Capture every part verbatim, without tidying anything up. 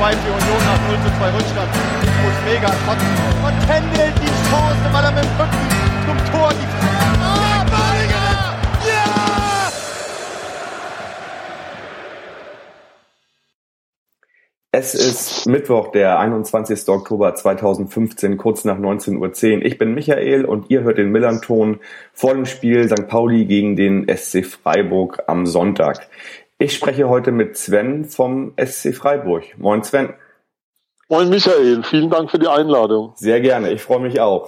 zwei für Union nach null zu zwei Rückstand. Ich muss mega kotzen. Und Kendall die Chance, weil er mit dem Rücken zum Tor die Ah, Badiger! Ja! Es ist Mittwoch, der einundzwanzigster Oktober zweitausendfünfzehn, kurz nach neunzehn Uhr zehn. Ich bin Michael und ihr hört den Millern-Ton vor dem Spiel Sankt Pauli gegen den S C Freiburg am Sonntag. Ich spreche heute mit Sven vom S C Freiburg. Moin Sven. Moin Michael, vielen Dank für die Einladung. Sehr gerne, ich freue mich auch.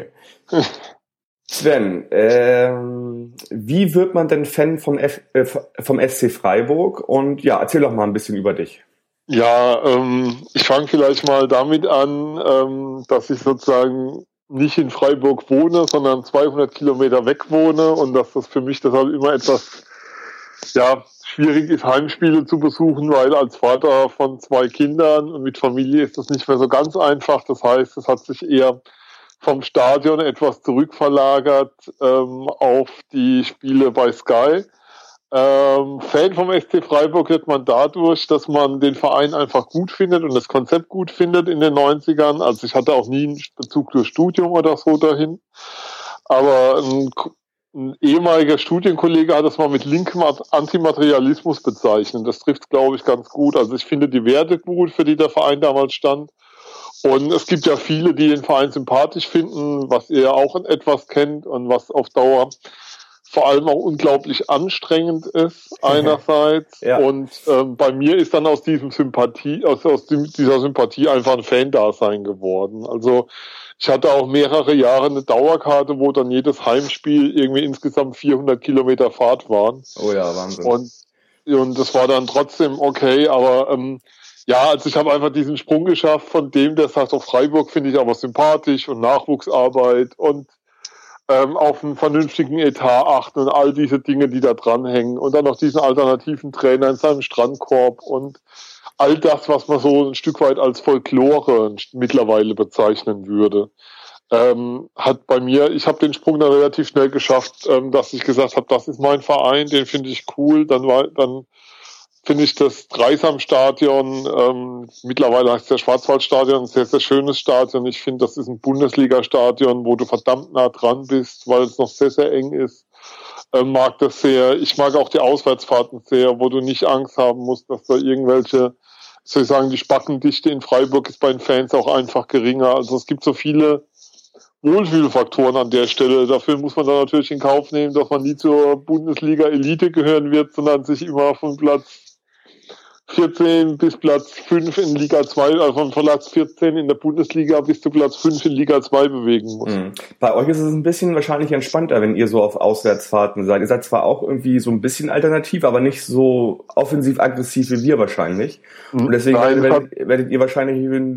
Sven, ähm, wie wird man denn Fan vom, F, äh, vom S C Freiburg? Und ja, erzähl doch mal ein bisschen über dich. Ja, ähm, ich fange vielleicht mal damit an, ähm, dass ich sozusagen nicht in Freiburg wohne, sondern zweihundert Kilometer weg wohne und dass das für mich deshalb immer etwas, ja, schwierig ist, Heimspiele zu besuchen, weil als Vater von zwei Kindern und mit Familie ist das nicht mehr so ganz einfach. Das heißt, es hat sich eher vom Stadion etwas zurückverlagert ähm, auf die Spiele bei Sky. Ähm, Fan vom S C Freiburg wird man dadurch, dass man den Verein einfach gut findet und das Konzept gut findet in den neunzigern. Also ich hatte auch nie einen Bezug durch Studium oder so dahin. Aber ein, ein ehemaliger Studienkollege hat das mal mit linkem Antimaterialismus bezeichnet. Das trifft, glaube ich, ganz gut. Also ich finde die Werte gut, für die der Verein damals stand. Und es gibt ja viele, die den Verein sympathisch finden, was ihr ja auch in etwas kennt und was auf Dauer vor allem auch unglaublich anstrengend ist einerseits. Ja. Und ähm, bei mir ist dann aus diesem Sympathie, aus, aus dem, dieser Sympathie einfach ein Fan-Dasein geworden. Also ich hatte auch mehrere Jahre eine Dauerkarte, wo dann jedes Heimspiel irgendwie insgesamt vierhundert Kilometer Fahrt waren. Oh ja, Wahnsinn. Und, und das war dann trotzdem okay, aber ähm, ja, also ich habe einfach diesen Sprung geschafft von dem, der sagt, auf Freiburg finde ich aber sympathisch und Nachwuchsarbeit und ähm, auf einen vernünftigen Etat achten und all diese Dinge, die da dranhängen und dann noch diesen alternativen Trainer in seinem Strandkorb und all das, was man so ein Stück weit als Folklore mittlerweile bezeichnen würde, ähm, hat bei mir, ich habe den Sprung dann relativ schnell geschafft, ähm, dass ich gesagt habe, das ist mein Verein, den finde ich cool, dann war, dann finde ich das Dreisamstadion, ähm, mittlerweile heißt es ja Schwarzwaldstadion, ein sehr, sehr schönes Stadion. Ich finde, das ist ein Bundesliga-Stadion, wo du verdammt nah dran bist, weil es noch sehr, sehr eng ist. Ähm, mag das sehr. Ich mag auch die Auswärtsfahrten sehr, wo du nicht Angst haben musst, dass da irgendwelche, soll ich sagen, die Spackendichte in Freiburg ist bei den Fans auch einfach geringer. Also es gibt so viele Wohlfühlfaktoren an der Stelle. Dafür muss man dann natürlich in Kauf nehmen, dass man nie zur Bundesliga-Elite gehören wird, sondern sich immer von Platz vierzehn bis Platz fünf in Liga zwei, also von Platz vierzehn in der Bundesliga bis zu Platz fünf in Liga zwei bewegen muss. Mhm. Bei euch ist es ein bisschen wahrscheinlich entspannter, wenn ihr so auf Auswärtsfahrten seid. Ihr seid zwar auch irgendwie so ein bisschen alternativ, aber nicht so offensiv-aggressiv wie wir wahrscheinlich. Mhm. Und deswegen Nein, werdet, werdet ihr wahrscheinlich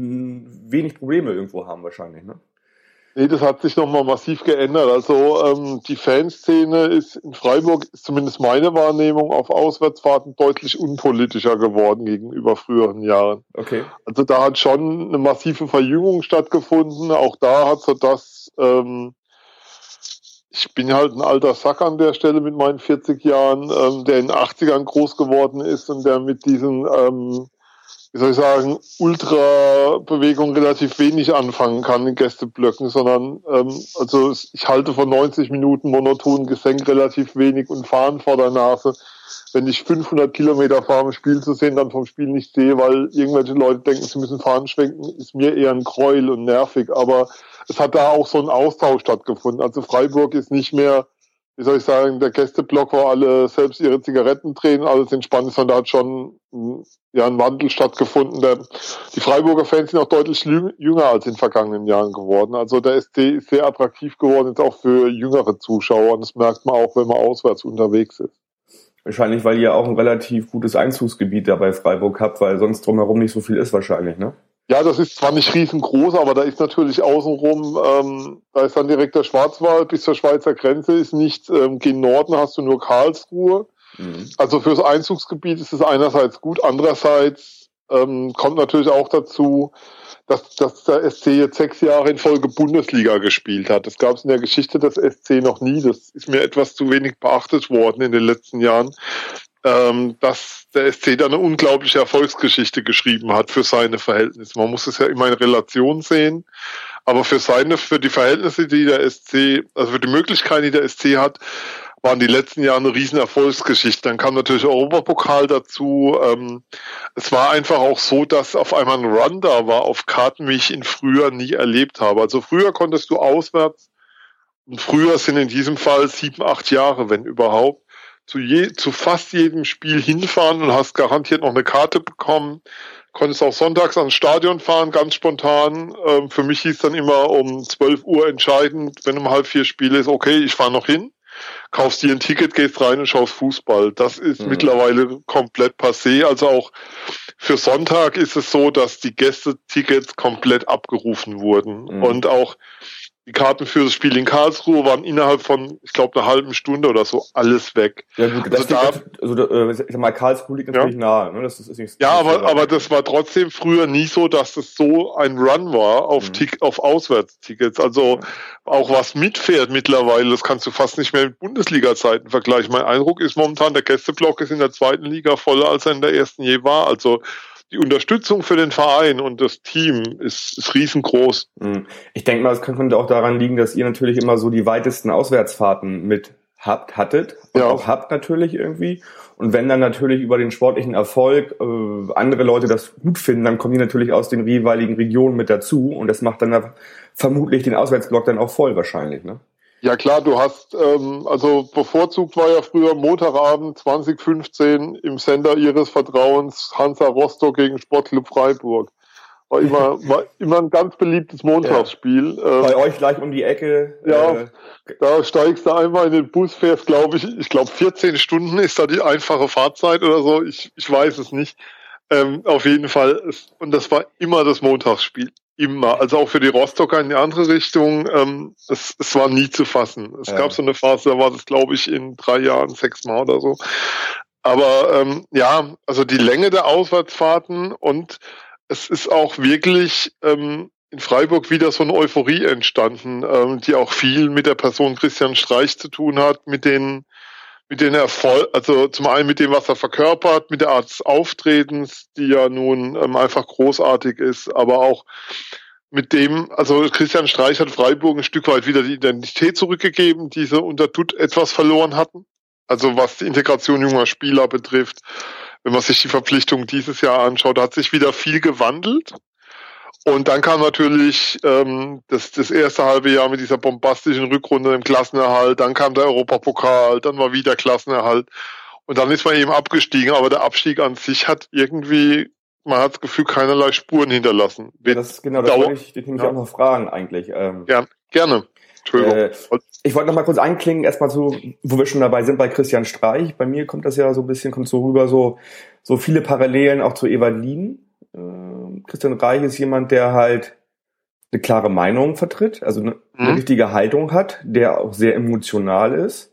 wenig Probleme irgendwo haben wahrscheinlich, ne? Nee, das hat sich nochmal massiv geändert. Also ähm, die Fanszene ist in Freiburg, ist zumindest meine Wahrnehmung, auf Auswärtsfahrten deutlich unpolitischer geworden gegenüber früheren Jahren. Okay. Also da hat schon eine massive Verjüngung stattgefunden. Auch da hat so das, ähm, ich bin halt ein alter Sack an der Stelle mit meinen vierzig Jahren, ähm, der in den achtzigern groß geworden ist und der mit diesen ähm, wie soll ich sagen, Ultra-Bewegung relativ wenig anfangen kann in Gästeblöcken, sondern ähm, also ich halte von neunzig Minuten monotonen Gesenk relativ wenig und Fahren vor der Nase. Wenn ich fünfhundert Kilometer fahre, um Spiel zu sehen, dann vom Spiel nicht sehe, weil irgendwelche Leute denken, sie müssen fahren schwenken, ist mir eher ein Gräuel und nervig. Aber es hat da auch so ein Austausch stattgefunden. Also Freiburg ist nicht mehr, wie soll ich sagen, der Gästeblock, wo alle selbst ihre Zigaretten drehen, alles entspannt ist, sondern da hat schon ja, ein Wandel stattgefunden. Der, die Freiburger Fans sind auch deutlich jünger als in den vergangenen Jahren geworden. Also der S C ist sehr attraktiv geworden, jetzt auch für jüngere Zuschauer. Und das merkt man auch, wenn man auswärts unterwegs ist. Wahrscheinlich, weil ihr auch ein relativ gutes Einzugsgebiet da bei Freiburg habt, weil sonst drumherum nicht so viel ist wahrscheinlich, ne? Ja, das ist zwar nicht riesengroß, aber da ist natürlich außenrum, ähm, da ist dann direkt der Schwarzwald bis zur Schweizer Grenze, ist nicht, ähm, gen Norden hast du nur Karlsruhe. Mhm. Also fürs Einzugsgebiet ist es einerseits gut, andererseits ähm, kommt natürlich auch dazu, dass, dass der S C jetzt sechs Jahre in Folge Bundesliga gespielt hat. Das gab es in der Geschichte des S C noch nie. Das ist mir etwas zu wenig beachtet worden in den letzten Jahren. ähm, dass der S C da eine unglaubliche Erfolgsgeschichte geschrieben hat für seine Verhältnisse. Man muss es ja immer in Relation sehen, aber für seine, für die Verhältnisse, die der S C, also für die Möglichkeiten, die der S C hat, waren die letzten Jahre eine riesen Erfolgsgeschichte. Dann kam natürlich Europapokal dazu. Ähm, es war einfach auch so, dass auf einmal ein Run da war auf Karten, wie ich ihn früher nie erlebt habe. Also früher konntest du auswärts, und früher sind in diesem Fall sieben, acht Jahre, wenn überhaupt, zu, je, zu fast jedem Spiel hinfahren und hast garantiert noch eine Karte bekommen. Konntest auch sonntags ans Stadion fahren, ganz spontan. Ähm, für mich hieß dann immer um zwölf Uhr entscheidend, wenn um halb vier Spiel ist, okay, ich fahre noch hin. Kaufst dir ein Ticket, gehst rein und schaust Fußball. Das ist mhm. mittlerweile komplett passé. Also auch für Sonntag ist es so, dass die Gästetickets komplett abgerufen wurden. Mhm. Und auch die Karten für das Spiel in Karlsruhe waren innerhalb von, ich glaube, einer halben Stunde oder so alles weg. Ja gut, das also, da, also ich sag mal, Karlsruhe liegt natürlich ja. nahe. Ne? Das ist, ist nicht, ja, nicht aber, so aber das war trotzdem früher nie so, dass das so ein Run war auf, mhm. Tick, auf Auswärtstickets. Also ja. auch was mitfährt mittlerweile, das kannst du fast nicht mehr mit Bundesliga-Zeiten vergleichen. Mein Eindruck ist momentan, der Gästeblock ist in der zweiten Liga voller, als er in der ersten je war. Also die Unterstützung für den Verein und das Team ist, ist riesengroß. Ich denke mal, es könnte auch daran liegen, dass ihr natürlich immer so die weitesten Auswärtsfahrten mit habt, hattet und ja. auch habt natürlich irgendwie. Und wenn dann natürlich über den sportlichen Erfolg äh, andere Leute das gut finden, dann kommen die natürlich aus den jeweiligen Regionen mit dazu und das macht dann vermutlich den Auswärtsblock dann auch voll wahrscheinlich, ne? Ja klar, du hast, ähm, also bevorzugt war ja früher Montagabend zwanzig fünfzehn im Sender ihres Vertrauens Hansa Rostock gegen Sportclub Freiburg. War immer, war immer ein ganz beliebtes Montagsspiel. Ja. Bei ähm, euch gleich um die Ecke. Ja, äh, da steigst du einmal in den Bus, fährst, glaube ich, ich glaube vierzehn Stunden ist da die einfache Fahrzeit oder so, ich, ich weiß es nicht. Ähm, auf jeden Fall, und das war immer das Montagsspiel. Immer, also auch für die Rostocker in die andere Richtung, ähm, es, es war nie zu fassen. Es ja. gab so eine Phase, da war das, glaube ich, in drei Jahren sechsmal oder so. Aber ähm, ja, also die Länge der Auswärtsfahrten und es ist auch wirklich ähm, in Freiburg wieder so eine Euphorie entstanden, ähm, die auch viel mit der Person Christian Streich zu tun hat, mit den mit den Erfolg, also zum einen mit dem, was er verkörpert, mit der Art des Auftretens, die ja nun ähm, einfach großartig ist, aber auch mit dem, also Christian Streich hat Freiburg ein Stück weit wieder die Identität zurückgegeben, die sie unter Dutt etwas verloren hatten. Also was die Integration junger Spieler betrifft, wenn man sich die Verpflichtung dieses Jahr anschaut, hat sich wieder viel gewandelt. Und dann kam natürlich ähm, das, das erste halbe Jahr mit dieser bombastischen Rückrunde im Klassenerhalt, dann kam der Europapokal, dann war wieder Klassenerhalt und dann ist man eben abgestiegen, aber der Abstieg an sich hat irgendwie, man hat das Gefühl, keinerlei Spuren hinterlassen. Ja, das, genau, das wollte ich dich nämlich ja. auch noch fragen eigentlich. Ähm, ja, gerne. Entschuldigung. Äh, ich wollte noch mal kurz einklingen, erstmal so, wo wir schon dabei sind bei Christian Streich. Bei mir kommt das ja so ein bisschen, kommt so rüber, so, so viele Parallelen auch zu Evalin. Christian Streich ist jemand, der halt eine klare Meinung vertritt, also eine, mhm. eine richtige Haltung hat, der auch sehr emotional ist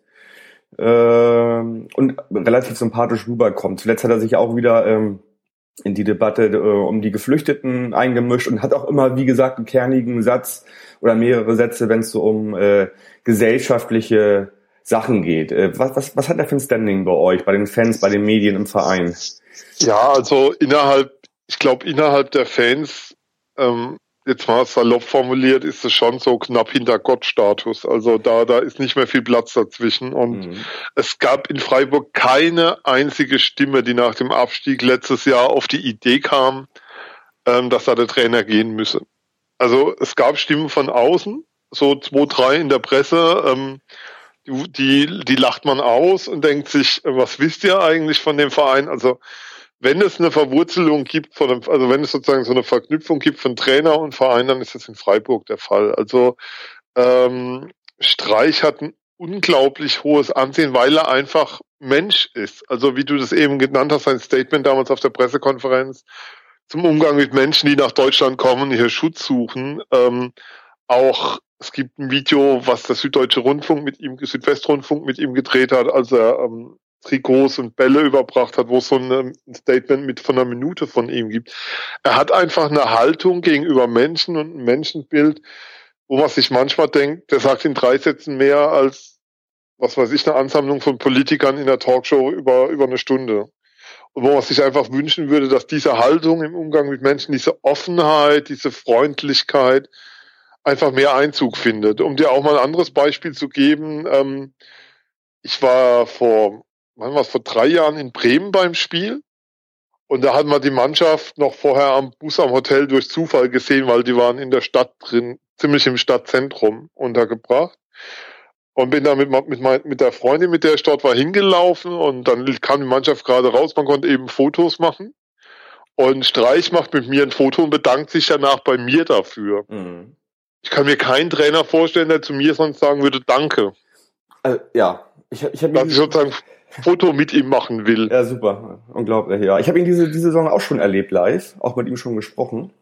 ähm, und relativ sympathisch rüberkommt. Zuletzt hat er sich auch wieder ähm, in die Debatte äh, um die Geflüchteten eingemischt und hat auch immer, wie gesagt, einen kernigen Satz oder mehrere Sätze, wenn es so um äh, gesellschaftliche Sachen geht. Äh, was, was, was hat er für ein Standing bei euch, bei den Fans, bei den Medien im Verein? Ja, also innerhalb Ich glaube, innerhalb der Fans, ähm, jetzt mal salopp formuliert, ist es schon so knapp hinter Gott-Status. Also da, da ist nicht mehr viel Platz dazwischen. Und mhm. es gab in Freiburg keine einzige Stimme, die nach dem Abstieg letztes Jahr auf die Idee kam, ähm, dass da der Trainer gehen müsse. Also es gab Stimmen von außen, so zwei, drei in der Presse, ähm, die, die, die lacht man aus und denkt sich, was wisst ihr eigentlich von dem Verein? Also wenn es eine Verwurzelung gibt, von einem, also wenn es sozusagen so eine Verknüpfung gibt von Trainer und Verein, dann ist das in Freiburg der Fall. Also ähm, Streich hat ein unglaublich hohes Ansehen, weil er einfach Mensch ist. Also wie du das eben genannt hast, sein Statement damals auf der Pressekonferenz zum Umgang mit Menschen, die nach Deutschland kommen und hier Schutz suchen. Ähm, auch es gibt ein Video, was der Süddeutsche Rundfunk mit ihm, Südwestrundfunk mit ihm gedreht hat, als er ähm, Trikots und Bälle überbracht hat, wo es so ein Statement mit von einer Minute von ihm gibt. Er hat einfach eine Haltung gegenüber Menschen und ein Menschenbild, wo man sich manchmal denkt, der sagt in drei Sätzen mehr als was weiß ich, eine Ansammlung von Politikern in der Talkshow über, über eine Stunde. Und wo man sich einfach wünschen würde, dass diese Haltung im Umgang mit Menschen, diese Offenheit, diese Freundlichkeit einfach mehr Einzug findet. Um dir auch mal ein anderes Beispiel zu geben, ähm, ich war vor, wann war es, vor drei Jahren in Bremen beim Spiel. Und da hat man die Mannschaft noch vorher am Bus am Hotel durch Zufall gesehen, weil die waren in der Stadt drin, ziemlich im Stadtzentrum untergebracht. Und bin da mit, mit, mit der Freundin, mit der ich dort war, hingelaufen und dann kam die Mannschaft gerade raus, man konnte eben Fotos machen. Und Streich macht mit mir ein Foto und bedankt sich danach bei mir dafür. Mhm. Ich kann mir keinen Trainer vorstellen, der zu mir sonst sagen würde, danke. Äh, ja, ich, ich habe dass ich sozusagen ein Foto mit ihm machen will. Ja, super, unglaublich, ja. Ich habe ihn diese, diese Saison auch schon erlebt live, auch mit ihm schon gesprochen.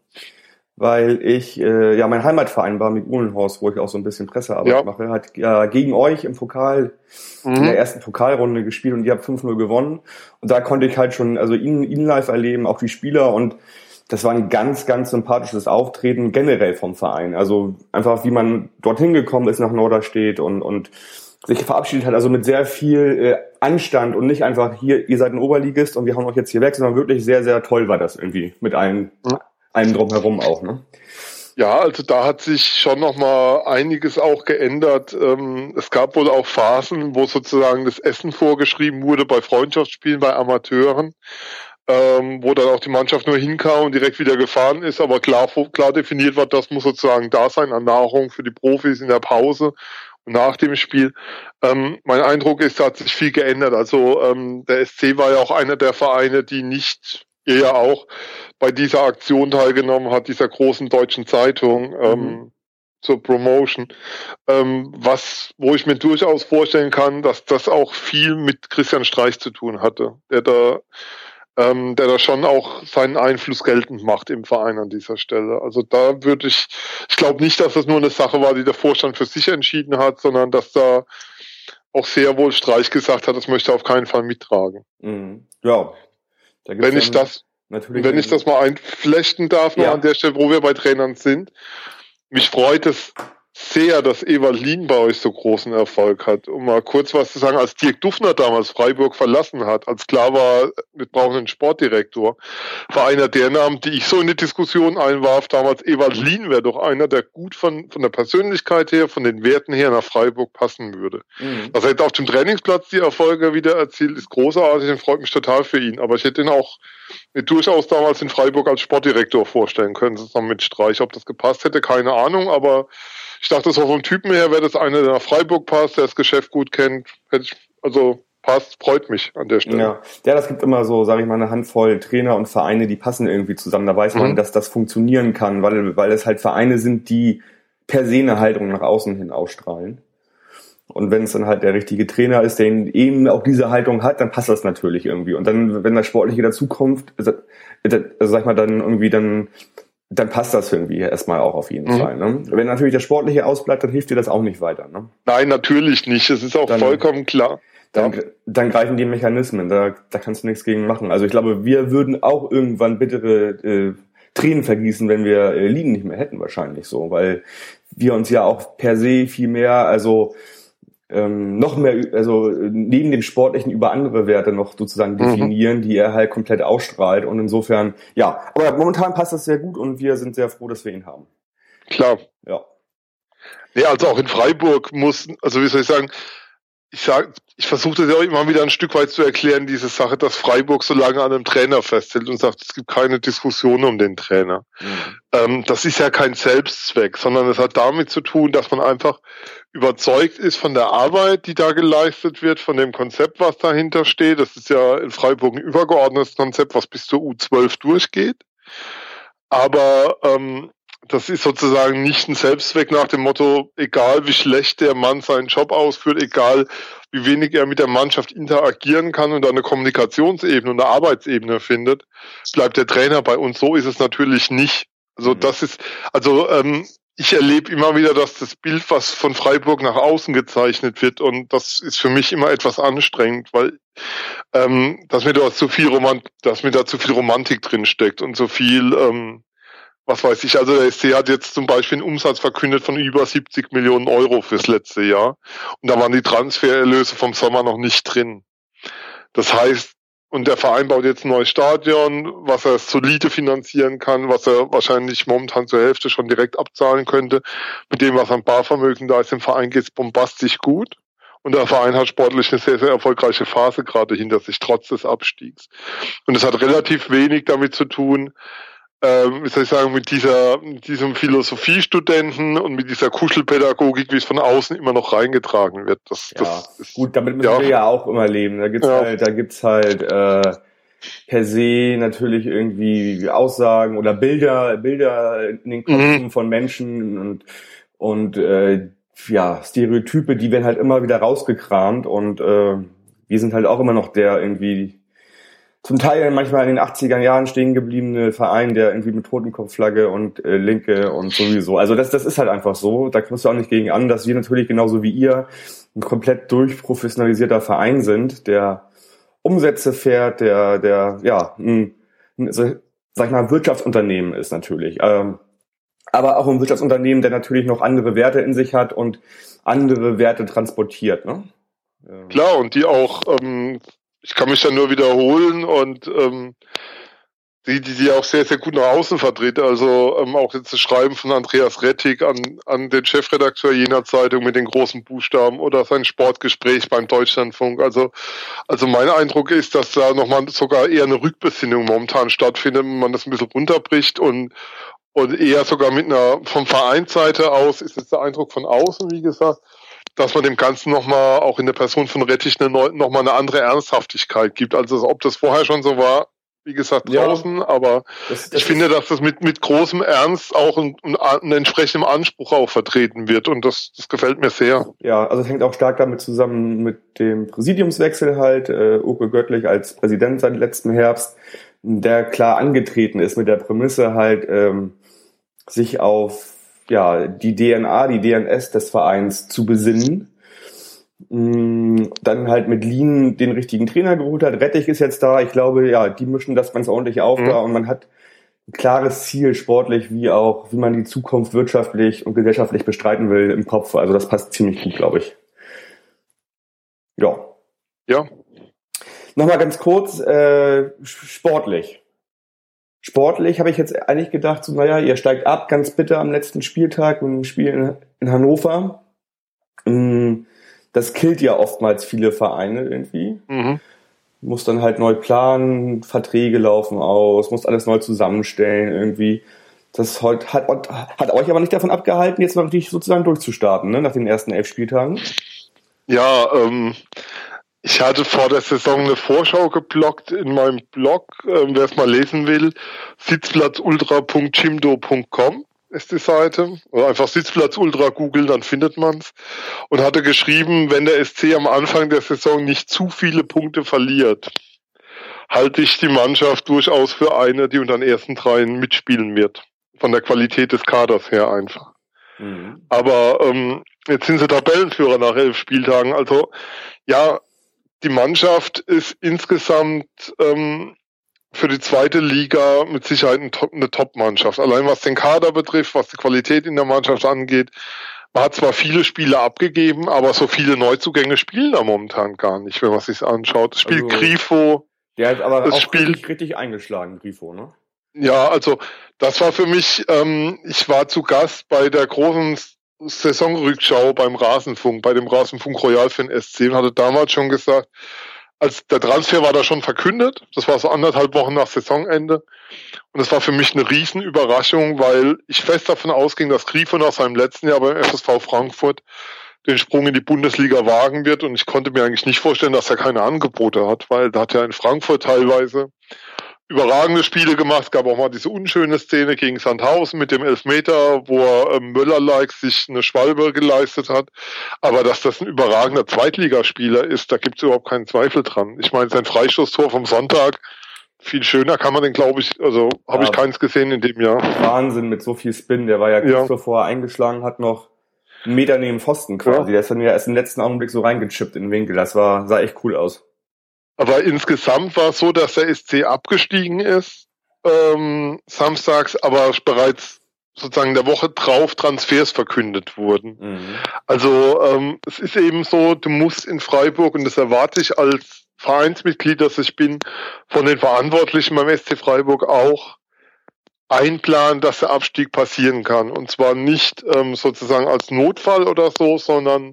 Weil ich, äh, ja, mein Heimatverein war mit Uhlenhorst, wo ich auch so ein bisschen Pressearbeit ja. mache, hat ja gegen euch im Pokal, mhm. in der ersten Pokalrunde gespielt und ihr habt fünf null gewonnen. Und da konnte ich halt schon, also ihn, ihn live erleben, auch die Spieler, und das war ein ganz, ganz sympathisches Auftreten generell vom Verein. Also einfach, wie man dorthin gekommen ist nach Norderstedt und, und sich verabschiedet hat, also mit sehr viel äh, Anstand und nicht einfach hier, ihr seid ein Oberligist und wir hauen euch jetzt hier weg, sondern wirklich sehr, sehr toll war das irgendwie mit allen. Mhm. Einem drumherum auch, ne? Ja, also da hat sich schon noch mal einiges auch geändert. Ähm, es gab wohl auch Phasen, wo sozusagen das Essen vorgeschrieben wurde bei Freundschaftsspielen, bei Amateuren, ähm, wo dann auch die Mannschaft nur hinkam und direkt wieder gefahren ist, aber klar, klar definiert war, das muss sozusagen da sein an Nahrung für die Profis in der Pause und nach dem Spiel. Ähm, mein Eindruck ist, da hat sich viel geändert. Also ähm, der S C war ja auch einer der Vereine, die nicht, ihr ja auch, bei dieser Aktion teilgenommen hat, dieser großen deutschen Zeitung, ähm, mhm. zur Promotion, ähm, was, wo ich mir durchaus vorstellen kann, dass das auch viel mit Christian Streich zu tun hatte, der da, ähm, der da schon auch seinen Einfluss geltend macht im Verein an dieser Stelle. Also da würde ich, ich glaube nicht, dass das nur eine Sache war, die der Vorstand für sich entschieden hat, sondern dass da auch sehr wohl Streich gesagt hat, das möchte er auf keinen Fall mittragen. Mhm. Ja. Da gibt's Wenn ich das Natürlich Wenn ich das mal einflechten darf, noch ja. an der Stelle, wo wir bei Trainern sind. Mich freut es sehr, dass Ewald Lien bei euch so großen Erfolg hat. Um mal kurz was zu sagen, als Dirk Dufner damals Freiburg verlassen hat, als klar war, wir brauchen einen Sportdirektor, war einer der Namen, die ich so in die Diskussion einwarf, damals Ewald Lien wäre doch einer, der gut von, von der Persönlichkeit her, von den Werten her nach Freiburg passen würde. Mhm. Dass er jetzt auf dem Trainingsplatz die Erfolge wieder erzielt, ist großartig und freut mich total für ihn. Aber ich hätte ihn auch mir durchaus damals in Freiburg als Sportdirektor vorstellen können, zusammen mit Streich. Ob das gepasst hätte, keine Ahnung, aber ich dachte, so vom Typen her wäre das einer, der nach Freiburg passt, der das Geschäft gut kennt. Hätte ich, also passt, freut mich an der Stelle. Ja, ja, das gibt immer so, sage ich mal, eine Handvoll Trainer und Vereine, die passen irgendwie zusammen. Da weiß man, mhm. dass das funktionieren kann, weil, weil es halt Vereine sind, die per se eine Haltung nach außen hin ausstrahlen. Und wenn es dann halt der richtige Trainer ist, der eben auch diese Haltung hat, dann passt das natürlich irgendwie. Und dann, wenn das Sportliche dazukommt, also, also sag ich mal, dann irgendwie dann dann passt das irgendwie erstmal auch auf jeden mhm. Fall. Ne? Wenn natürlich der Sportliche ausbleibt, dann hilft dir das auch nicht weiter. Ne? Nein, natürlich nicht. Das ist auch dann, vollkommen klar. Dann, ja. dann greifen die Mechanismen. Da, da kannst du nichts gegen machen. Also ich glaube, wir würden auch irgendwann bittere äh, Tränen vergießen, wenn wir äh, Ligen nicht mehr hätten, wahrscheinlich so. Weil wir uns ja auch per se viel mehr, also ähm, noch mehr, also neben dem Sportlichen über andere Werte noch sozusagen definieren, mhm. die er halt komplett ausstrahlt. Und insofern, ja, aber momentan passt das sehr gut und wir sind sehr froh, dass wir ihn haben. Klar. Ja. Nee, also auch in Freiburg muss, also wie soll ich sagen, ich sag, ich versuche das ja auch immer wieder ein Stück weit zu erklären, diese Sache, dass Freiburg so lange an einem Trainer festhält und sagt, es gibt keine Diskussion um den Trainer. Mhm. Ähm, das ist ja kein Selbstzweck, sondern es hat damit zu tun, dass man einfach überzeugt ist von der Arbeit, die da geleistet wird, von dem Konzept, was dahinter steht. Das ist ja in Freiburg ein übergeordnetes Konzept, was bis zur U zwölf durchgeht. Aber ähm, das ist sozusagen nicht ein Selbstzweck nach dem Motto, egal wie schlecht der Mann seinen Job ausführt, egal wie wenig er mit der Mannschaft interagieren kann und eine Kommunikationsebene und eine Arbeitsebene findet, bleibt der Trainer bei uns. So ist es natürlich nicht. Also das ist, also ähm, ich erlebe immer wieder, dass das Bild, was von Freiburg nach außen gezeichnet wird, und das ist für mich immer etwas anstrengend, weil ähm, dass mir da zu viel Romant, dass mir da zu viel Romantik drin steckt und so viel, ähm, was weiß ich, also der S C hat jetzt zum Beispiel einen Umsatz verkündet von über siebzig Millionen Euro fürs letzte Jahr. Und da waren die Transfererlöse vom Sommer noch nicht drin. Das heißt, und der Verein baut jetzt ein neues Stadion, was er solide finanzieren kann, was er wahrscheinlich momentan zur Hälfte schon direkt abzahlen könnte. Mit dem, was an Barvermögen da ist, im Verein geht es bombastisch gut. Und der Verein hat sportlich eine sehr, sehr erfolgreiche Phase gerade hinter sich, trotz des Abstiegs. Und es hat relativ wenig damit zu tun, ähm, wie soll ich sagen, mit dieser, mit diesem Philosophiestudenten und mit dieser Kuschelpädagogik, wie es von außen immer noch reingetragen wird. Das, ja, das ist, gut, damit müssen ja. wir ja auch immer leben. Da gibt's Ja. halt, da gibt's halt äh, per se natürlich irgendwie Aussagen oder Bilder, Bilder in den Köpfen Mhm. von Menschen und und äh, ja, Stereotype, die werden halt immer wieder rausgekramt und äh, wir sind halt auch immer noch der irgendwie zum Teil manchmal in den achtziger Jahren stehen gebliebene Verein, der irgendwie mit Totenkopfflagge und äh, Linke und sowieso. Also das das ist halt einfach so. Da kommst du auch nicht gegen an, dass wir natürlich genauso wie ihr ein komplett durchprofessionalisierter Verein sind, der Umsätze fährt, der der ja ein, ein sag ich mal Wirtschaftsunternehmen ist natürlich. Ähm, aber auch ein Wirtschaftsunternehmen, der natürlich noch andere Werte in sich hat und andere Werte transportiert, ne? Ja. Klar, und die auch, ähm, ich kann mich da nur wiederholen und ähm, die, die die auch sehr, sehr gut nach außen vertritt. Also ähm, auch jetzt das Schreiben von Andreas Rettig an, an den Chefredakteur jener Zeitung mit den großen Buchstaben oder sein Sportgespräch beim Deutschlandfunk. Also also mein Eindruck ist, dass da nochmal sogar eher eine Rückbesinnung momentan stattfindet, wenn man das ein bisschen runterbricht und und eher sogar mit einer, vom Vereinsseite aus, ist jetzt der Eindruck von außen, wie gesagt, dass man dem Ganzen nochmal, auch in der Person von Rettich, eine, nochmal eine andere Ernsthaftigkeit gibt. Also ob das vorher schon so war, wie gesagt, draußen, ja, aber das, das ich finde, dass das mit, mit großem Ernst auch ein, ein entsprechendem Anspruch auch vertreten wird und das, das gefällt mir sehr. Ja, also es hängt auch stark damit zusammen mit dem Präsidiumswechsel halt, äh, Uwe Göttlich als Präsident seit letztem Herbst, der klar angetreten ist mit der Prämisse halt, ähm, sich auf ja die D N A, die D N S des Vereins zu besinnen. Dann halt mit Lien den richtigen Trainer geholt hat. Rettich ist jetzt da. Ich glaube, ja, die mischen das ganz ordentlich auf mhm. da und man hat ein klares Ziel sportlich, wie auch, wie man die Zukunft wirtschaftlich und gesellschaftlich bestreiten will im Kopf. Also das passt ziemlich gut, glaube ich. Ja. Ja. Nochmal ganz kurz, äh, sportlich. Sportlich habe ich jetzt eigentlich gedacht, so, naja, ihr steigt ab, ganz bitter am letzten Spieltag mit dem Spiel in, in Hannover. Das killt ja oftmals viele Vereine irgendwie. Mhm. Muss dann halt neu planen, Verträge laufen aus, muss alles neu zusammenstellen irgendwie. Das hat, hat, hat euch aber nicht davon abgehalten, jetzt wirklich sozusagen durchzustarten, ne, nach den ersten elf Spieltagen. Ja, ähm, ich hatte vor der Saison eine Vorschau geblockt in meinem Blog, ähm, wer es mal lesen will, sitzplatzultra punkt jimdo punkt com ist die Seite. Oder einfach Sitzplatzultra googeln, dann findet man's. Und hatte geschrieben, wenn der S C am Anfang der Saison nicht zu viele Punkte verliert, halte ich die Mannschaft durchaus für eine, die unter den ersten dreien mitspielen wird. Von der Qualität des Kaders her einfach. Mhm. Aber ähm, jetzt sind sie Tabellenführer nach elf Spieltagen. Also ja, die Mannschaft ist insgesamt ähm, für die zweite Liga mit Sicherheit eine, Top- eine Top-Mannschaft. Allein was den Kader betrifft, was die Qualität in der Mannschaft angeht. Man hat zwar viele Spiele abgegeben, aber so viele Neuzugänge spielen da momentan gar nicht, wenn man sich anschaut. Das spielt also, Grifo. Der hat aber das auch spielt, richtig, richtig eingeschlagen, Grifo, ne? Ja, also das war für mich, ähm, ich war zu Gast bei der großen Saisonrückschau beim Rasenfunk, bei dem Rasenfunk Royal für den S C und hatte damals schon gesagt, als der Transfer war da schon verkündet, das war so anderthalb Wochen nach Saisonende und das war für mich eine Riesenüberraschung, weil ich fest davon ausging, dass Grifo nach seinem letzten Jahr beim F S V Frankfurt den Sprung in die Bundesliga wagen wird und ich konnte mir eigentlich nicht vorstellen, dass er keine Angebote hat, weil da hat er in Frankfurt teilweise überragende Spiele gemacht. Es gab auch mal diese unschöne Szene gegen Sandhausen mit dem Elfmeter, wo er ähm, Möller-like sich eine Schwalbe geleistet hat. Aber dass das ein überragender Zweitligaspieler ist, da gibt es überhaupt keinen Zweifel dran. Ich meine, sein Freistoßtor vom Sonntag, viel schöner kann man den, glaube ich, also ja, habe ich keins gesehen in dem Jahr. Wahnsinn mit so viel Spin. Der war ja kurz ja. bevor er eingeschlagen hat, noch einen Meter neben Pfosten quasi. Ja. Der ist dann ja erst im letzten Augenblick so reingechippt in den Winkel. Das war, sah echt cool aus. Aber insgesamt war es so, dass der S C abgestiegen ist ähm, samstags, aber bereits sozusagen der Woche drauf Transfers verkündet wurden. Mhm. Also ähm, es ist eben so, du musst in Freiburg, und das erwarte ich als Vereinsmitglied, dass ich bin, von den Verantwortlichen beim S C Freiburg auch einplanen, dass der Abstieg passieren kann. Und zwar nicht ähm, sozusagen als Notfall oder so, sondern,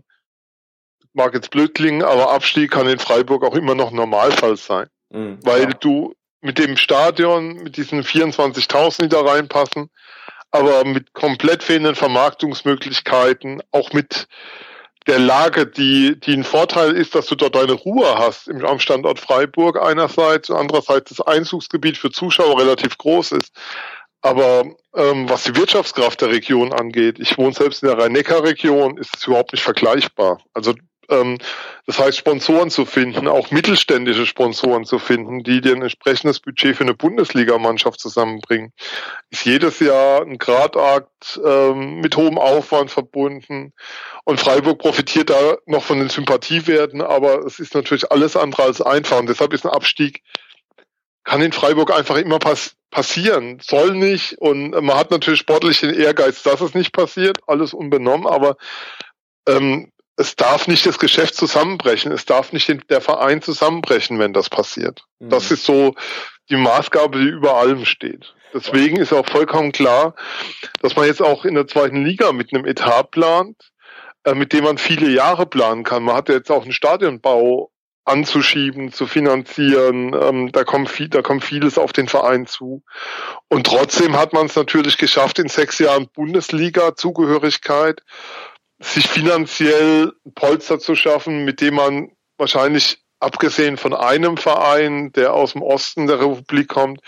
mag jetzt blöd klingen, aber Abstieg kann in Freiburg auch immer noch Normalfall sein. Mhm, weil ja. du mit dem Stadion, mit diesen vierundzwanzigtausend, die da reinpassen, aber mit komplett fehlenden Vermarktungsmöglichkeiten, auch mit der Lage, die, die ein Vorteil ist, dass du dort deine Ruhe hast im, am Standort Freiburg einerseits und andererseits das Einzugsgebiet für Zuschauer relativ groß ist. Aber ähm, was die Wirtschaftskraft der Region angeht, ich wohne selbst in der Rhein-Neckar-Region, ist es überhaupt nicht vergleichbar. Also ähm, das heißt, Sponsoren zu finden, auch mittelständische Sponsoren zu finden, die dir ein entsprechendes Budget für eine Bundesligamannschaft zusammenbringen, ist jedes Jahr ein Gradakt ähm, mit hohem Aufwand verbunden. Und Freiburg profitiert da noch von den Sympathiewerten, aber es ist natürlich alles andere als einfach. Und deshalb ist ein Abstieg, kann in Freiburg einfach immer pass- passieren, soll nicht. Und man hat natürlich sportlich den Ehrgeiz, dass es nicht passiert, alles unbenommen, aber ähm, es darf nicht das Geschäft zusammenbrechen, es darf nicht der Verein zusammenbrechen, wenn das passiert. Mhm. Das ist so die Maßgabe, die über allem steht. Deswegen ist auch vollkommen klar, dass man jetzt auch in der zweiten Liga mit einem Etat plant, äh, mit dem man viele Jahre planen kann. Man hat ja jetzt auch einen Stadionbau anzuschieben, zu finanzieren, ähm, da kommt viel, da kommt vieles auf den Verein zu. Und trotzdem hat man es natürlich geschafft, in sechs Jahren Bundesliga-Zugehörigkeit sich finanziell ein Polster zu schaffen, mit dem man wahrscheinlich, abgesehen von einem Verein, der aus dem Osten der Republik kommt,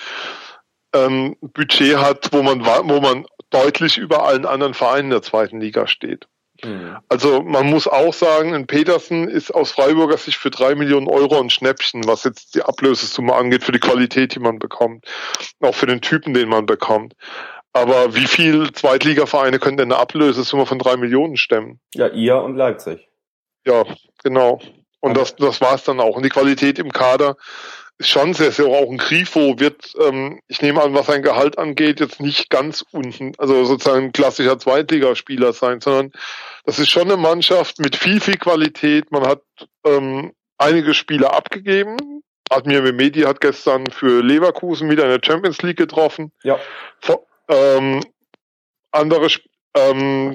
ähm, ein Budget hat, wo man, wo man deutlich über allen anderen Vereinen der zweiten Liga steht. Mhm. Also man muss auch sagen, ein Petersen ist aus Freiburger Sicht für drei Millionen Euro ein Schnäppchen, was jetzt die Ablösesumme angeht, für die Qualität, die man bekommt, auch für den Typen, den man bekommt. Aber wie viel Zweitligavereine können denn eine Ablösesumme von drei Millionen stemmen? Ja, ihr und Leipzig. Ja, genau. Und das, das war's dann auch. Und die Qualität im Kader ist schon sehr, sehr auch ein Grifo wird, ähm, ich nehme an, was sein Gehalt angeht, jetzt nicht ganz unten, also sozusagen ein klassischer Zweitligaspieler sein, sondern das ist schon eine Mannschaft mit viel, viel Qualität. Man hat ähm, einige Spieler abgegeben. Admir Mehmeti hat gestern für Leverkusen wieder in der Champions League getroffen. Ja. Vor, ähm, andere, ähm,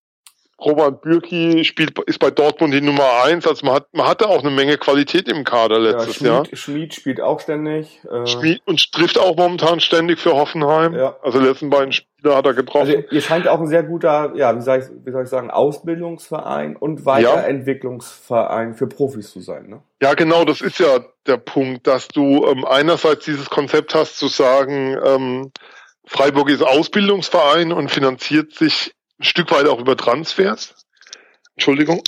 Robert Bürki spielt, ist bei Dortmund die Nummer eins, also man hat, man hatte auch eine Menge Qualität im Kader letztes ja, Schmied, Jahr. Schmied spielt auch ständig. Äh Schmied und trifft auch momentan ständig für Hoffenheim. Ja. Also die letzten beiden Spieler hat er getroffen. Also ihr scheint auch ein sehr guter, ja, wie soll ich, wie soll ich sagen, Ausbildungsverein und Weiterentwicklungsverein ja. für Profis zu sein, ne? Ja, genau, das ist ja der Punkt, dass du ähm, einerseits dieses Konzept hast zu sagen, ähm, Freiburg ist Ausbildungsverein und finanziert sich ein Stück weit auch über Transfers. Entschuldigung.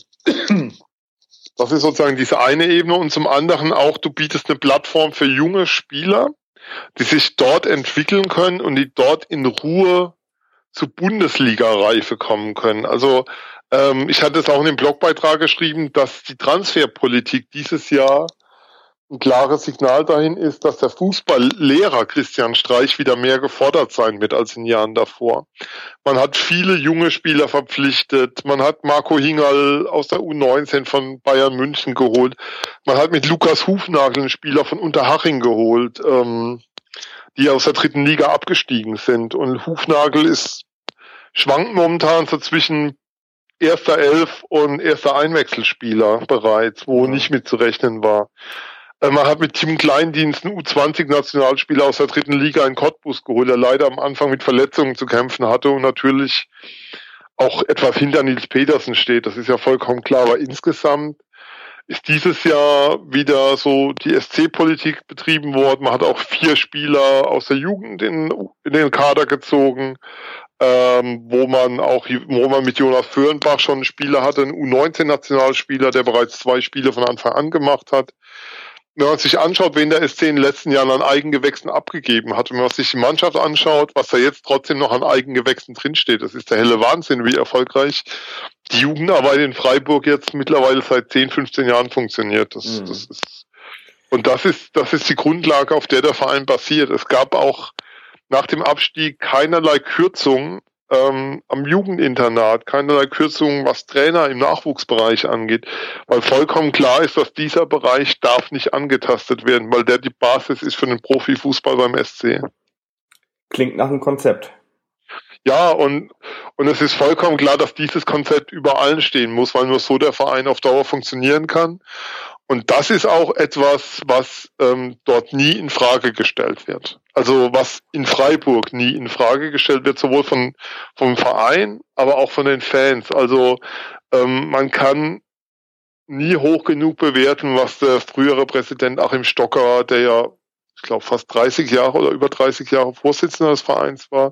Das ist sozusagen diese eine Ebene. Und zum anderen auch, du bietest eine Plattform für junge Spieler, die sich dort entwickeln können und die dort in Ruhe zu Bundesliga-Reife kommen können. Also ähm, ich hatte es auch in dem Blogbeitrag geschrieben, dass die Transferpolitik dieses Jahr ein klares Signal dahin ist, dass der Fußballlehrer Christian Streich wieder mehr gefordert sein wird als in Jahren davor. Man hat viele junge Spieler verpflichtet. Man hat Marco Hingerl aus der U neunzehn von Bayern München geholt. Man hat mit Lukas Hufnagel einen Spieler von Unterhaching geholt, ähm, die aus der dritten Liga abgestiegen sind. Und Hufnagel ist schwankt momentan so zwischen erster Elf und erster Einwechselspieler bereits, wo ja. nicht mitzurechnen war. Man hat mit Tim Kleindienst einen U zwanzig Nationalspieler aus der dritten Liga in Cottbus geholt, der leider am Anfang mit Verletzungen zu kämpfen hatte und natürlich auch etwas hinter Nils Petersen steht. Das ist ja vollkommen klar. Aber insgesamt ist dieses Jahr wieder so die S C-Politik betrieben worden. Man hat auch vier Spieler aus der Jugend in, in den Kader gezogen, ähm, wo man auch, wo man mit Jonas Föhrenbach schon einen Spieler hatte, einen U neunzehn Nationalspieler, der bereits zwei Spiele von Anfang an gemacht hat. Wenn man sich anschaut, wen der S C in den letzten Jahren an Eigengewächsen abgegeben hat, und wenn man sich die Mannschaft anschaut, was da jetzt trotzdem noch an Eigengewächsen drinsteht, das ist der helle Wahnsinn, wie erfolgreich die Jugendarbeit in Freiburg jetzt mittlerweile seit zehn, fünfzehn Jahren funktioniert. Das, mhm. das ist Und das ist, das ist die Grundlage, auf der der Verein basiert. Es gab auch nach dem Abstieg keinerlei Kürzungen ähm, am Jugendinternat, keinerlei Kürzungen, was Trainer im Nachwuchsbereich angeht, weil vollkommen klar ist, dass dieser Bereich darf nicht angetastet werden, weil der die Basis ist für den Profifußball beim S C. Klingt nach einem Konzept. Ja, und, und es ist vollkommen klar, dass dieses Konzept über allen stehen muss, weil nur so der Verein auf Dauer funktionieren kann. Und das ist auch etwas, was ähm, dort nie in Frage gestellt wird. Also was in Freiburg nie in Frage gestellt wird, sowohl von vom Verein, aber auch von den Fans. Also ähm, man kann nie hoch genug bewerten, was der frühere Präsident Achim Stocker, der ja, ich glaube, fast dreißig Jahre oder über dreißig Jahre Vorsitzender des Vereins war,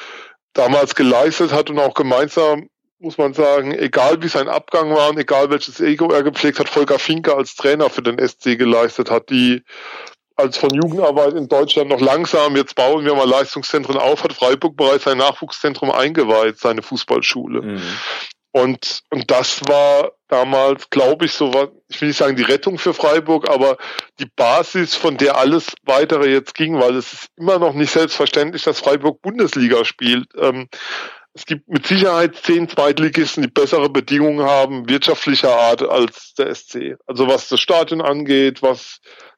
damals geleistet hat und auch gemeinsam, muss man sagen, egal wie sein Abgang war und egal welches Ego er gepflegt hat, Volker Finke als Trainer für den S C geleistet hat, die als von Jugendarbeit in Deutschland noch langsam, jetzt bauen wir mal Leistungszentren auf, hat Freiburg bereits sein Nachwuchszentrum eingeweiht, seine Fußballschule. Mhm. Und, und das war damals, glaube ich, so was, ich will nicht sagen die Rettung für Freiburg, aber die Basis, von der alles weitere jetzt ging, weil es ist immer noch nicht selbstverständlich, dass Freiburg Bundesliga spielt. Ähm, es gibt mit Sicherheit zehn Zweitligisten, die bessere Bedingungen haben, wirtschaftlicher Art als der S C. Also was das Stadion angeht, was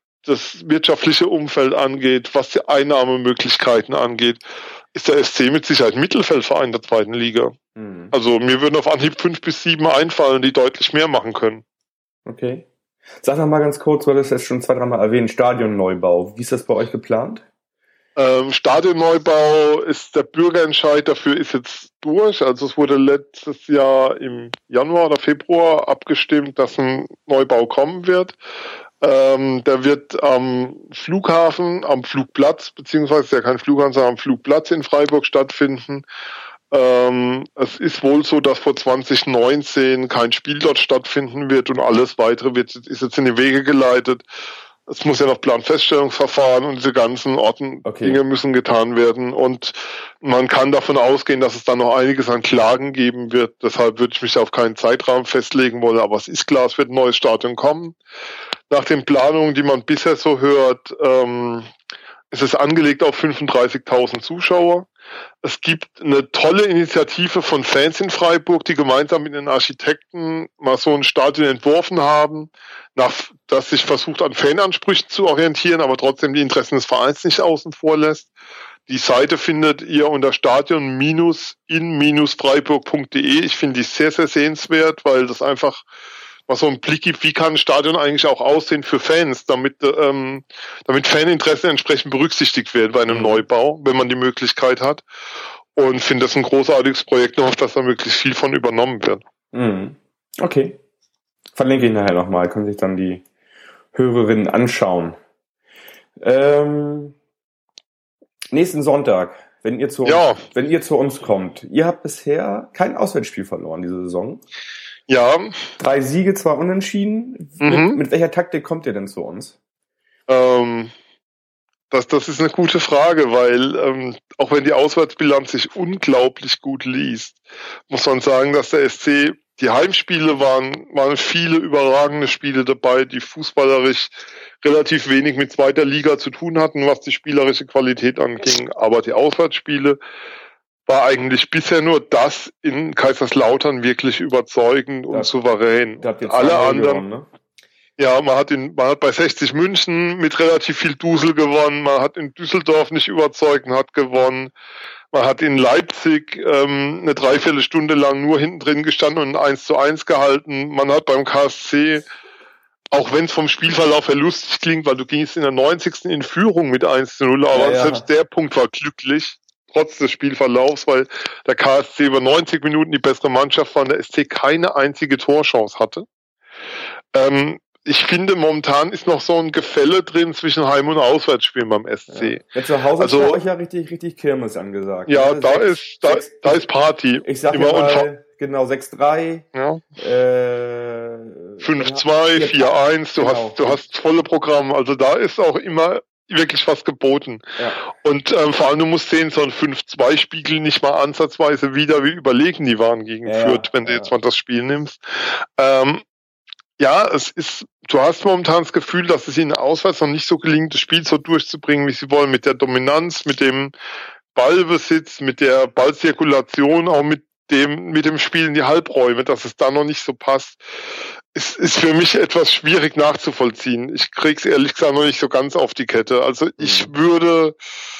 das wirtschaftliche Umfeld angeht, was die Einnahmemöglichkeiten angeht, ist der S C mit Sicherheit Mittelfeldverein der zweiten Liga. Mhm. Also mir würden auf Anhieb fünf bis sieben einfallen, die deutlich mehr machen können. Okay. Sag noch mal ganz kurz, du hattest jetzt schon zwei, dreimal erwähnt, Stadionneubau. Wie ist das bei euch geplant? Ähm, Stadionneubau ist, der Bürgerentscheid dafür ist jetzt durch. Also es wurde letztes Jahr im Januar oder Februar abgestimmt, dass ein Neubau kommen wird. Ähm, der wird am Flughafen, am Flugplatz, beziehungsweise ja kein Flughafen, sondern am Flugplatz in Freiburg stattfinden. Ähm, es ist wohl so, dass vor zwanzig neunzehn kein Spiel dort stattfinden wird und alles weitere wird, ist jetzt in die Wege geleitet. Es muss ja noch Planfeststellungsverfahren und diese ganzen Orten, okay. Dinge müssen getan werden. Und man kann davon ausgehen, dass es dann noch einiges an Klagen geben wird. Deshalb würde ich mich auf keinen Zeitrahmen festlegen wollen. Aber es ist klar, es wird ein neues Stadion kommen. Nach den Planungen, die man bisher so hört, ähm, ist es angelegt auf fünfunddreißigtausend Zuschauer. Es gibt eine tolle Initiative von Fans in Freiburg, die gemeinsam mit den Architekten mal so ein Stadion entworfen haben, nach, das sich versucht an Fanansprüchen zu orientieren, aber trotzdem die Interessen des Vereins nicht außen vor lässt. Die Seite findet ihr unter stadion in freiburg punkt de. Ich finde die sehr, sehr sehenswert, weil das einfach mal so einen Blick gibt, wie kann ein Stadion eigentlich auch aussehen für Fans, damit ähm, damit Faninteressen entsprechend berücksichtigt werden bei einem mhm. Neubau, wenn man die Möglichkeit hat. Und finde das ein großartiges Projekt und hoffe, dass da möglichst viel von übernommen wird. Mhm. Okay. Verlinke ich nachher nochmal, können sich dann die Hörerinnen anschauen. Ähm, nächsten Sonntag, wenn ihr, zu ja. uns, wenn ihr zu uns kommt. Ihr habt bisher kein Auswärtsspiel verloren diese Saison. Ja. Drei Siege, zwei Unentschieden. Mhm. Mit, mit welcher Taktik kommt ihr denn zu uns? Ähm, das, das ist eine gute Frage, weil ähm, auch wenn die Auswärtsbilanz sich unglaublich gut liest, muss man sagen, dass der S C, die Heimspiele waren, waren viele überragende Spiele dabei, die fußballerisch relativ wenig mit zweiter Liga zu tun hatten, was die spielerische Qualität anging. Aber die Auswärtsspiele war eigentlich bisher nur das in Kaiserslautern wirklich überzeugend und das, souverän. Alle anderen, gewonnen, ne? Ja, man hat in, man hat bei sechzig München mit relativ viel Dusel gewonnen, man hat in Düsseldorf nicht überzeugend, hat gewonnen, man hat in Leipzig ähm, eine Dreiviertelstunde lang nur hinten drin gestanden und eins zu eins gehalten, man hat beim K S C, auch wenn es vom Spielverlauf her lustig klingt, weil du gingst in der neunzigsten in Führung mit eins zu null, aber ja, ja. Selbst der Punkt war glücklich. Trotz des Spielverlaufs, weil der K S C über neunzig Minuten die bessere Mannschaft war und der S C keine einzige Torchance hatte. Ähm, ich finde, momentan ist noch so ein Gefälle drin zwischen Heim- und Auswärtsspielen beim S C. Ja. Jetzt zu Hause also, ist bei euch ja richtig, richtig Kirmes angesagt. Ja, also da sechs, ist, da, sechs, da ist Party. Ich sag immer mal, genau, sechs drei, ja. äh, fünf zwei, vier eins, du genau. hast, du hast volle Programme. Also da ist auch immer wirklich was geboten. Ja. Und ähm, vor allem, du musst sehen, so ein fünf zwei spiegelt nicht mal ansatzweise wieder, wie überlegen die waren gegen ja, Fürth, wenn ja. du jetzt mal das Spiel nimmst. Ähm, ja, es ist, du hast momentan das Gefühl, dass es ihnen auswärts noch nicht so gelingt, das Spiel so durchzubringen, wie sie wollen, mit der Dominanz, mit dem Ballbesitz, mit der Ballzirkulation, auch mit dem, mit dem Spiel in die Halbräume, dass es da noch nicht so passt. Es ist für mich etwas schwierig nachzuvollziehen. Ich krieg's ehrlich gesagt noch nicht so ganz auf die Kette. Also ich würde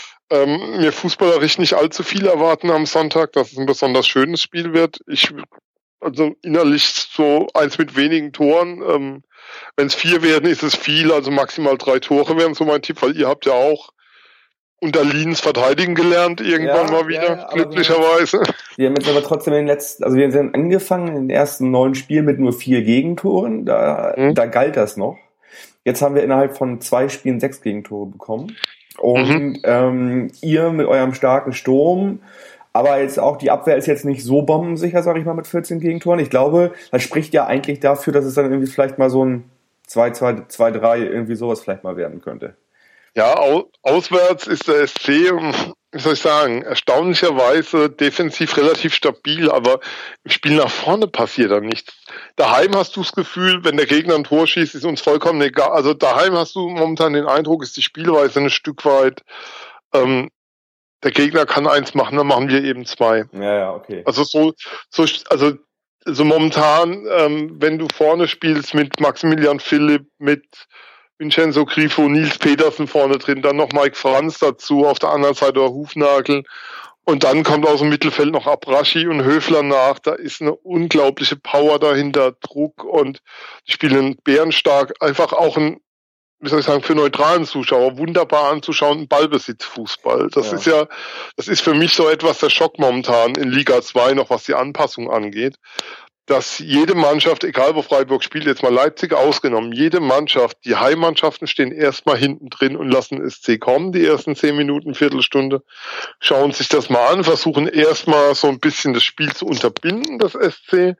ähm, mir fußballerisch nicht allzu viel erwarten am Sonntag, dass es ein besonders schönes Spiel wird. Ich also innerlich so eins mit wenigen Toren. Ähm, wenn es vier werden, ist es viel. Also maximal drei Tore wären so mein Tipp, weil ihr habt ja auch unter Liens verteidigen gelernt, irgendwann ja, mal wieder, ja, glücklicherweise. Wir, wir haben jetzt aber trotzdem in den letzten, also wir sind angefangen in den ersten neun Spielen mit nur vier Gegentoren, da, hm. da galt das noch. Jetzt haben wir innerhalb von zwei Spielen sechs Gegentore bekommen. Und mhm. ähm, ihr mit eurem starken Sturm, aber jetzt auch die Abwehr ist jetzt nicht so bombensicher, sag ich mal, mit vierzehn Gegentoren. Ich glaube, das spricht ja eigentlich dafür, dass es dann irgendwie vielleicht mal so ein zwei zwei drei irgendwie sowas vielleicht mal werden könnte. Ja, au- auswärts ist der S C, wie soll ich sagen, erstaunlicherweise defensiv relativ stabil, aber im Spiel nach vorne passiert dann nichts. Daheim hast du das Gefühl, wenn der Gegner ein Tor schießt, ist uns vollkommen egal. Also daheim hast du momentan den Eindruck, ist die Spielweise ein Stück weit, ähm, der Gegner kann eins machen, dann machen wir eben zwei. Ja, ja, okay. Also so, so, also, also momentan, ähm, wenn du vorne spielst mit Maximilian Philipp, mit Vincenzo Grifo, Nils Petersen vorne drin, dann noch Mike Franz dazu, auf der anderen Seite der Hufnagel. Und dann kommt aus dem Mittelfeld noch Abraschi und Höfler nach. Da ist eine unglaubliche Power dahinter, Druck und die spielen bärenstark. Einfach auch ein, wie soll ich sagen, für neutralen Zuschauer wunderbar anzuschauen, Ballbesitzfußball. Das ja. ist ja, das ist für mich so etwas der Schock momentan in Liga zwei, noch was die Anpassung angeht. Dass jede Mannschaft, egal wo Freiburg spielt, jetzt mal Leipzig ausgenommen, jede Mannschaft, die Heimmannschaften stehen erstmal hinten drin und lassen S C kommen, die ersten zehn Minuten, Viertelstunde, schauen sich das mal an, versuchen erstmal so ein bisschen das Spiel zu unterbinden, das S C,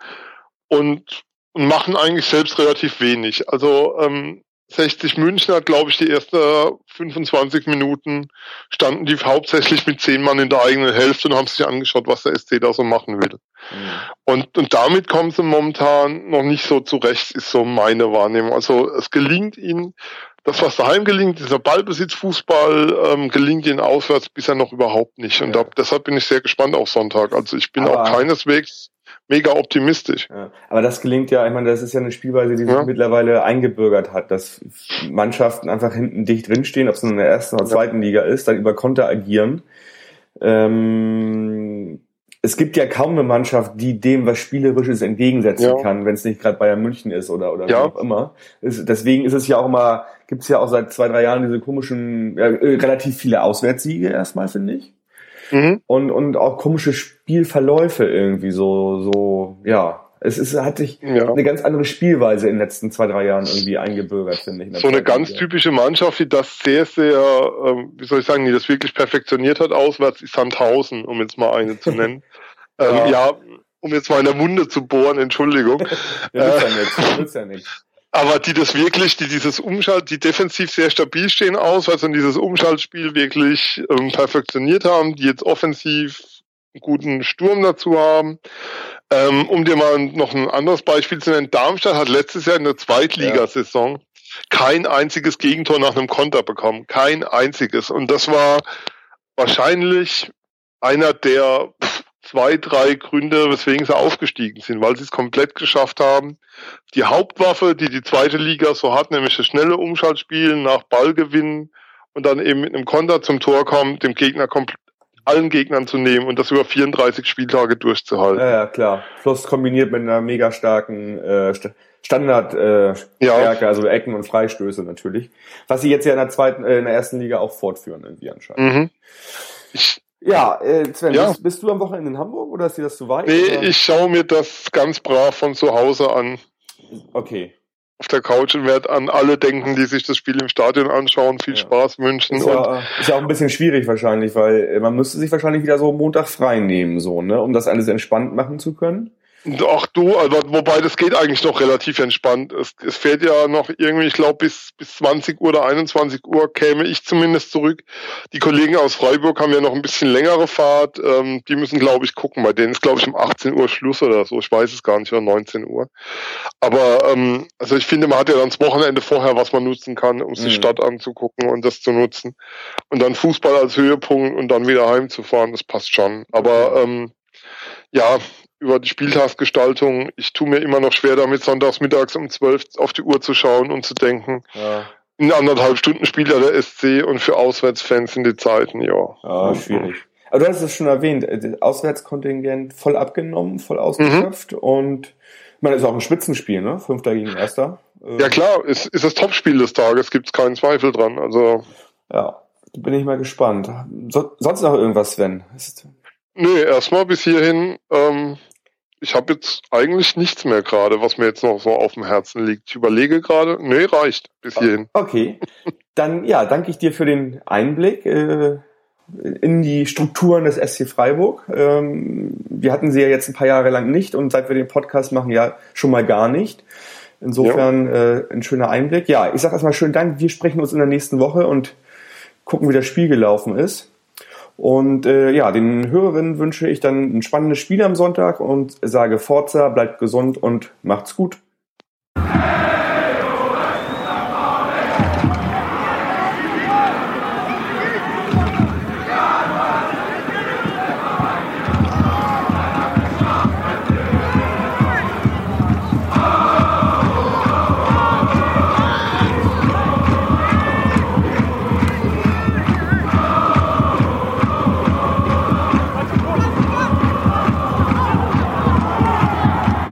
und, und machen eigentlich selbst relativ wenig. Also ähm, sechzig München hat, glaube ich, die ersten fünfundzwanzig Minuten standen die hauptsächlich mit zehn Mann in der eigenen Hälfte und haben sich angeschaut, was der S C da so machen will. Mhm. Und, und damit kommen sie momentan noch nicht so zurecht, ist so meine Wahrnehmung. Also es gelingt ihnen, das, was daheim gelingt, dieser Ballbesitzfußball, ähm, gelingt ihnen auswärts bisher noch überhaupt nicht. Und ja. da, deshalb bin ich sehr gespannt auf Sonntag. Also ich bin aber auch keineswegs mega optimistisch. Ja, aber das gelingt ja, ich meine, das ist ja eine Spielweise, die sich ja. mittlerweile eingebürgert hat, dass Mannschaften einfach hinten dicht drinstehen, ob es in der ersten oder zweiten Liga ist, dann über Konter agieren. Ähm, es gibt ja kaum eine Mannschaft, die dem was Spielerisches entgegensetzen ja. kann, wenn es nicht gerade Bayern München ist oder oder ja. wie auch immer. Es, deswegen ist es ja auch immer, gibt es ja auch seit zwei, drei Jahren diese komischen, ja, relativ viele Auswärtssiege erstmal, finde ich. Mhm. Und, und auch komische Spielverläufe irgendwie so, so, ja. Es ist, hat sich ja. eine ganz andere Spielweise in den letzten zwei, drei Jahren irgendwie eingebürgert, finde ich. So eine ganz Liga. Typische Mannschaft, die das sehr, sehr, ähm, wie soll ich sagen, die das wirklich perfektioniert hat auswärts, ist Sandhausen, um jetzt mal eine zu nennen. ja. Ähm, ja, um jetzt mal in der Wunde zu bohren, Entschuldigung. ja, nützt ja nichts, nützt ja nichts. Aber die das wirklich, die dieses Umschalt, die defensiv sehr stabil stehen auswärts und dieses Umschaltspiel wirklich ähm, perfektioniert haben, die jetzt offensiv einen guten Sturm dazu haben. Ähm, um dir mal noch ein anderes Beispiel zu nennen, Darmstadt hat letztes Jahr in der Zweitligasaison ja. kein einziges Gegentor nach einem Konter bekommen. Kein einziges. Und das war wahrscheinlich einer der zwei, drei Gründe, weswegen sie aufgestiegen sind, weil sie es komplett geschafft haben, die Hauptwaffe, die die zweite Liga so hat, nämlich das schnelle Umschaltspiel nach Ballgewinn und dann eben mit einem Konter zum Tor kommen, dem Gegner komplett allen Gegnern zu nehmen und das über vierunddreißig Spieltage durchzuhalten. Ja, ja, klar. Plus kombiniert mit einer mega starken äh, Standardstärke, äh, ja. also Ecken und Freistöße natürlich. Was sie jetzt ja in der zweiten, äh, in der ersten Liga auch fortführen irgendwie anscheinend. Mhm. Ich, ja, äh, Sven, ja. Bist, bist du am Wochenende in Hamburg oder ist dir das zu weit? Nee, oder? Ich schaue mir das ganz brav von zu Hause an. Okay. Auf der Couch und werde an alle denken, die sich das Spiel im Stadion anschauen. Viel ja. Spaß wünschen. Ist ja, ist ja auch ein bisschen schwierig wahrscheinlich, weil man müsste sich wahrscheinlich wieder so Montag frei nehmen, so, ne, um das alles entspannt machen zu können. Ach du, also, wobei das geht eigentlich noch relativ entspannt. Es, es fährt ja noch irgendwie, ich glaube, bis, bis zwanzig Uhr oder einundzwanzig Uhr käme ich zumindest zurück. Die Kollegen aus Freiburg haben ja noch ein bisschen längere Fahrt. Ähm, die müssen, glaube ich, gucken. Bei denen ist, glaube ich, um achtzehn Uhr Schluss oder so. Ich weiß es gar nicht, oder neunzehn Uhr. Aber ähm, also ich finde, man hat ja dann das Wochenende vorher, was man nutzen kann, um sich die Stadt anzugucken und das zu nutzen. Und dann Fußball als Höhepunkt und dann wieder heimzufahren, das passt schon. Aber ähm, ja, über die Spieltagsgestaltung, ich tue mir immer noch schwer damit, sonntags mittags um zwölf auf die Uhr zu schauen und zu denken, ja. In anderthalb Stunden spielt ja der S C und für Auswärtsfans sind die Zeiten, ja. Ja, schwierig. Aber du hast es schon erwähnt, das Auswärtskontingent voll abgenommen, voll ausgeschöpft mhm. und ich meine, es ist auch ein Spitzenspiel, ne? Fünfter gegen Erster. Ja klar, es ist das Topspiel des Tages, gibt's keinen Zweifel dran, also. Ja, da bin ich mal gespannt. So, sonst noch irgendwas, Sven? Ist Nee, erstmal bis hierhin, ähm, ich habe jetzt eigentlich nichts mehr gerade, was mir jetzt noch so auf dem Herzen liegt. Ich überlege gerade, nee, reicht bis hierhin. Okay, dann ja, danke ich dir für den Einblick äh, in die Strukturen des S C Freiburg. Ähm, wir hatten sie ja jetzt ein paar Jahre lang nicht und seit wir den Podcast machen, ja schon mal gar nicht. Insofern ja. äh, ein schöner Einblick. Ja, ich sage erstmal schönen Dank, wir sprechen uns in der nächsten Woche und gucken, wie das Spiel gelaufen ist. Und äh, ja, den Hörerinnen wünsche ich dann ein spannendes Spiel am Sonntag und sage Forza, bleibt gesund und macht's gut.